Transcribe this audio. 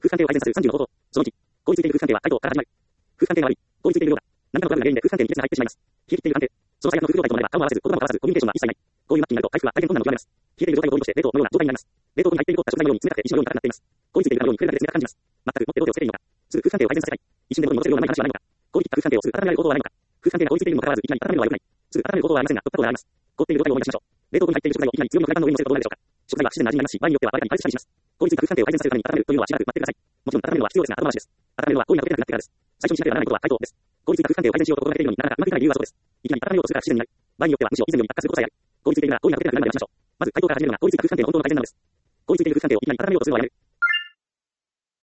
空間性を改善させる30の方法。その1、効率的にいる空間性は回答から始まる。空間性が悪い。効率的でいるようだ。何かのトラブルが原因で空間性に亀裂が入ってしまいます。冷え切っている関係。その最悪の不良態ともなれば顔も合わせず、言葉も交わさず、コミュニケーションは一切ない。こういう末期になると回復は大変困難を極めます。冷えている状態を合理として冷凍のような状態になります。冷凍庫に入っている凍った食材のように冷たくて石のように硬くなっています。凍りついているかのように触れるだけで冷たく感じます。全く持ってどう手をつけていいのか。すぐ空間性を改善させたい。一瞬で元に戻せるような生い話はないのか。凍り切った空間性をすぐ温められる行動はないのか。空間性が凍りついているにもかかわらずいきなり温めるのは良くない。すぐ温める行動はありませんが、突破口があります。凍っている状態を思い出しましょう。冷凍庫に入っている食材をいきなり強みのフライパンの上に乗せるとどうなるでしょうか。食材は不自然な味になりますし、場合によってはバレたり排出したりします。凍りついた空間性を改善させるために温めるというのはしばらく待ってください。もちろん温めるのは必要ですが後回しです。温めるのは行為が解けなくなってからです。最初にしなければならないことは回答です。凍りついた空間性を改善しようと心がけているのになかなかうまくいかない理由はそうです。いきなり温めようとするから不自然になる。場合によってはむしろ以前より悪化することさえある。凍りついているなら行為が解けなくなるまで待ちましょう。まず回答から始めるのが効率的な空間性の本当の改善なのです。凍りついている空間性をいきなり温めようとするのはやめる。